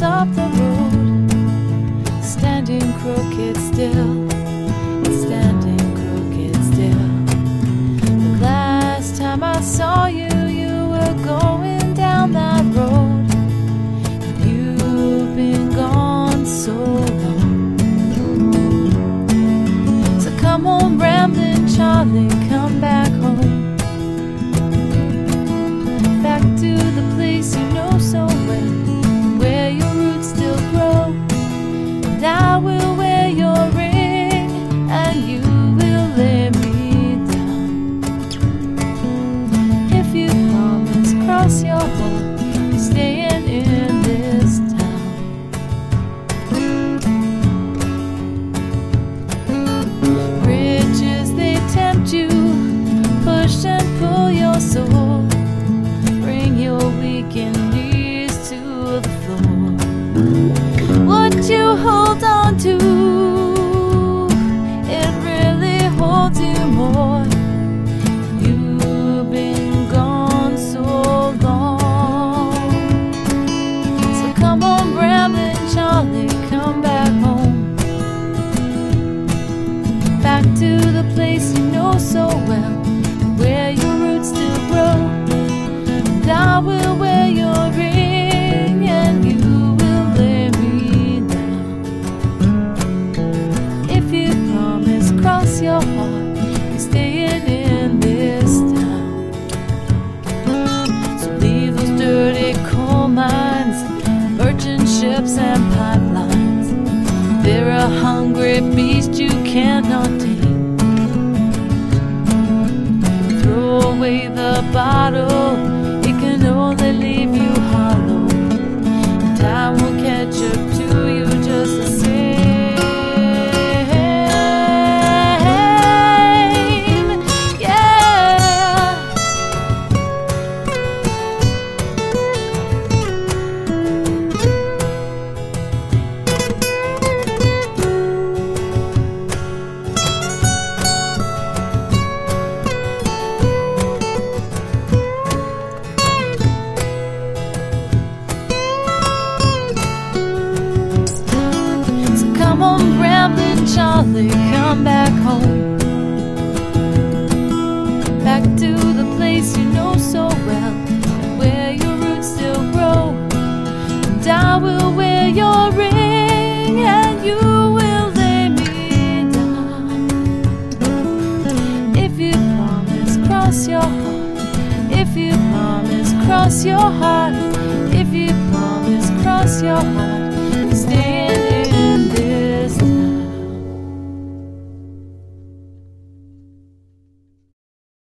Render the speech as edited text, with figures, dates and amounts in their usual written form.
of the road, standing crooked still, standing crooked still. The last time I saw you, you were going down that road. You've been gone so long. So come home, rambling Charlie, come back home. Back to the place you know so well, where your roots still grow. And I will wear your ring, and you will lay me down. If you promise, cross your heart, you're staying in this town. Riches, they tempt you, push and pull your soul, bring your weakened knees to the floor. What you hold on to, it really holds you more. You've been gone so long. So come on, rambling Charlie, come back home. Back to the place you know so well, where your roots still grow. And I will wear your ring, and you will lay me down. If you promise, cross your heart, you're staying in this town. So leave those dirty coal mines, merchant ships and pipelines. They're a hungry beast you cannot tame. Throw away the bottle, it can only leave you hollow. Time will catch up to you just the same. Yeah. Come on, rambling Charlie, come back home. Back to the place you know so well, where your roots still grow. And I will wear your ring, and you will lay me down. If you promise, cross your heart. If you promise, cross your heart. If you promise, cross your heart.